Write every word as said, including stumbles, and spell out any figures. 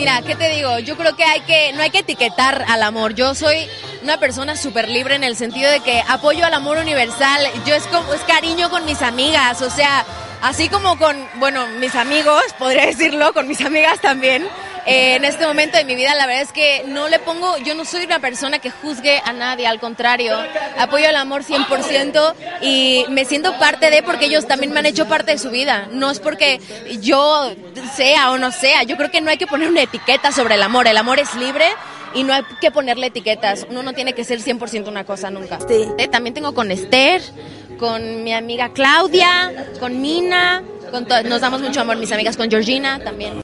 Mira, ¿qué te digo? Yo creo que hay que, no hay que etiquetar al amor. Yo soy una persona súper libre en el sentido de que apoyo al amor universal. Yo es como, es cariño con mis amigas, o sea, así como con, bueno, mis amigos, podría decirlo, con mis amigas también. Eh, en este momento de mi vida, la verdad es que no le pongo, yo no soy una persona que juzgue a nadie, al contrario, apoyo el amor cien por ciento y me siento parte de, porque ellos también me han hecho parte de su vida. No es porque yo sea o no sea, yo creo que no hay que poner una etiqueta sobre el amor. El amor es libre y no hay que ponerle etiquetas. Uno no tiene que ser cien por ciento una cosa nunca. Sí. Eh, también tengo con Esther, con mi amiga Claudia, con Mina, con to- nos damos mucho amor, mis amigas, con Georgina también.